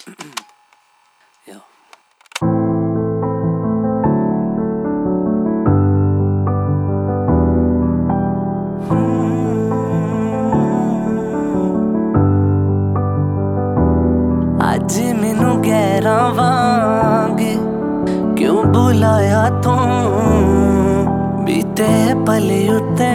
Yo. ਅੱਜ ਮੈਨੂੰ ਗਹਿਰਾਂ ਵਾਂਗ ਕਿਉਂ ਬੁਲਾਇਆ ਤੂੰ, ਬੀਤੇ ਪਲ ਉੱਤੇ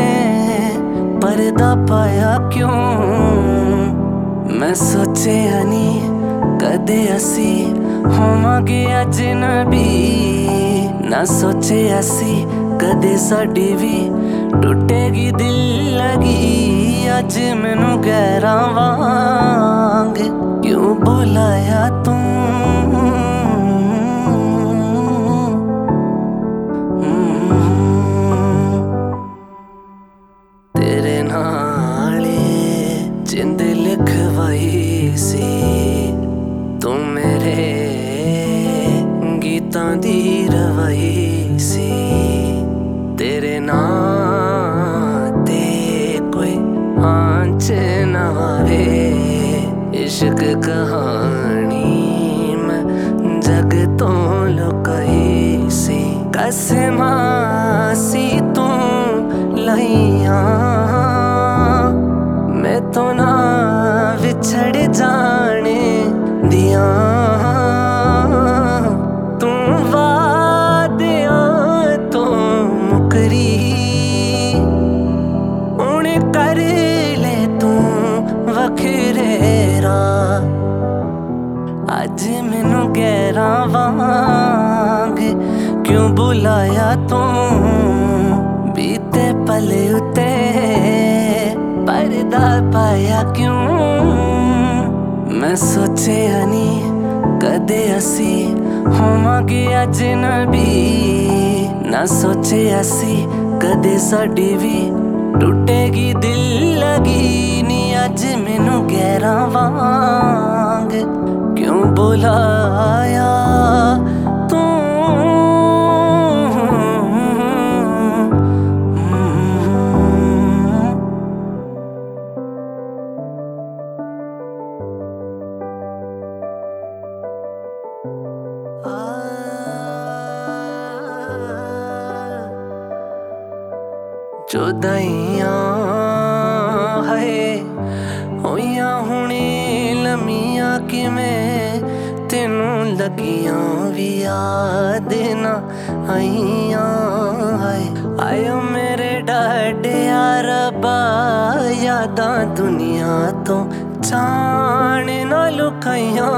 ਪਰਦਾ ਪਾਇਆ ਕਿਉਂ। ਮੈਂ ਸੋਚਿਆ ਨੀ ਕਦੇ ਅਸੀਂ ਹੋਵਾਂਗੇ ਅਜਨਬੀ, ਨਾ ਸੋਚਿਆ ਸੀ ਕਦੇ ਸਾਡੀ ਵੀ ਟੁੱਟੇਗੀ ਦਿਲ ਲਗੀ। ਅੱਜ ਮੈਨੂੰ ਗਹਿਰਾਂ ਵਾਂਗ ਕਿਉਂ ਬੁਲਾਇਆ ਤੂੰ, ਤੇਰੇ ਨਾਲ ਜਿੰਦ ਲਿਖਵਾਈ ਸੀ ਤੂੰ, ਮੇਰੇ ਗੀਤਾਂ ਦੀ ਰਵਾਈ ਸੀ। ਤੇਰੇ ਨਾਂ ਤੇ ਕੋਈ ਆਂਚ ਨਾ ਆਵੇ, ਇਸ਼ਕ ਕਹਾਣੀ ਮੈਂ ਜਗ ਤੋਂ ਲੁਕਾਈ ਸੀ। ਕਸਮਾਂ ਸੀ ਤੂੰ ਲਾਈਆਂ, ਮੈਂ ਤੋਂ ਨਾ ਵਿਛੜ ਜਾਣੇ ਦੀਆਂ। ਤੂੰ ਵਾਦਿਆਂ ਤੋਂ ਮੁਕਰੀ, ਹੁਣ ਕਰ ਲੈ ਤੂੰ ਵੱਖਰੇ ਰਾਹ। ਅੱਜ ਮੈਨੂੰ ਗਹਿਰਾਂ ਵਾਂਗ ਕਿਉਂ ਬੁਲਾਇਆ ਤੂੰ, ਬੀਤੇ ਪਲ ਉੱਤੇ ਪਰਦਾ ਪਾਇਆ ਕਿਉਂ। ਮੈਂ ਸੋਚਿਆ ਨੀ ਕਦੇ ਅਸੀਂ ਹੋਵਾਂਗੇ ਅਜਨਬੀ, ਨਾ ਸੋਚਿਆ ਸੀ ਕਦੇ ਸਾਡੀ ਵੀ ਟੁੱਟੇਗੀ ਦਿਲ ਲਗੀ ਨੀ। ਅੱਜ ਮੈਨੂੰ ਗਹਿਰਾਂ ਵਾਂਗ ਕਿਉਂ ਬੁਲਾਇਆ ਤੂੰ। ਜੁਦਾਈਆਂ ਹੈ ਹੋਈਆਂ ਹੁਣੇ ਲੰਮੀਆਂ, ਕਿਵੇਂ ਤੈਨੂੰ ਲੱਗੀਆਂ ਵੀ ਯਾਦ ਨਾ ਆਈਆਂ। ਆਇਓ ਮੇਰੇ ਡਾਢਿਆ ਰੱਬਾ, ਯਾਦਾਂ ਦੁਨੀਆ ਤੋਂ ਜਾਣ ਨਾ ਲੁਕਾਈਆਂ।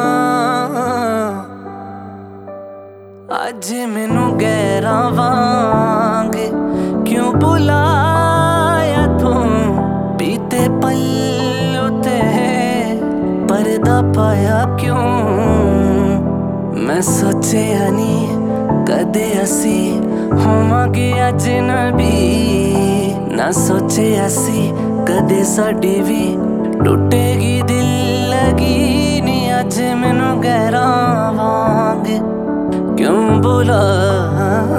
ਅੱਜ ਮੈਨੂੰ ਗਹਿਰਾਂ ਵਾਂਗ ਕਿਉਂ ਬੁਲਾਇਆ ਤੂੰ, ਬੀਤੇ ਪਲ ਉੱਤੇ ਪਰਦਾ ਪਾਇਆ ਕਿਉਂ। ਮੈਂ ਸੋਚਿਆ ਨੀ ਕਦੇ ਅਸੀਂ ਹੋਵਾਂਗੇ ਅਜਨਬੀ, ਨਾ ਸੋਚਿਆ ਸੀ ਕਦੇ ਸਾਡੀ ਵੀ ਟੁੱਟੇਗੀ ਦਿਲ ਲਗੀ ਨੀ। ਅੱਜ ਮੈਨੂੰ ਗਹਿਰਾਂ ਵਾਂਗ ਕਿਉਂ ਬੁਲਾਇਆ